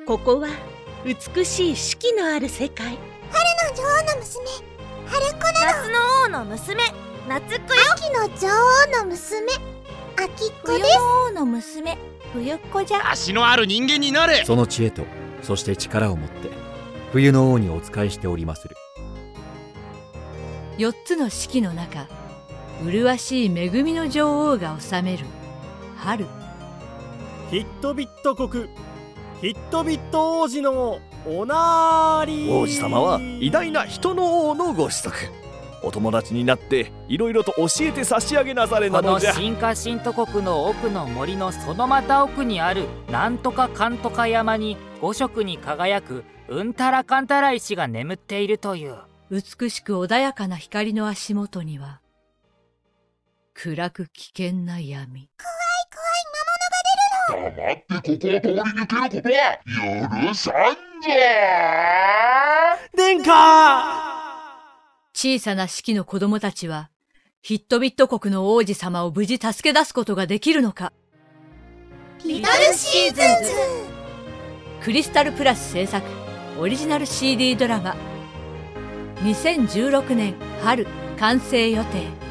ここは美しい四季のある世界。 春の女王の娘、春子なの。 夏の王の娘、夏っ子よ。 秋の女王の娘、秋っ子です。 冬の王の娘、冬っ子じゃ。 足のある人間になれ。 その知恵とそして力を持って冬の王にお仕えしておりまする。 4つの四季の中、麗しい恵みの女王が治める春。 ヒットビット国、ヒットビット王子のおなーり。 王子様は偉大な人の王のご子息。お友達になっていろいろと教えて差し上げなされなのじゃ。 この進化神都国の奥の森のそのまた奥にあるなんとかかんとか山に5色に輝くうんたらかんたら石が眠っているという。 美しく穏やかな光の足元には暗く危険な闇。 怖い魔物が出るの。 黙ってここを通り抜けることは許さんぞ。 殿下。 小さな四季の子供たちはヒットビット国の王子様を無事助け出すことができるのか。 リトルシーズンズ。 クリスタルプラス制作オリジナル CD ドラマ、2016年春完成予定。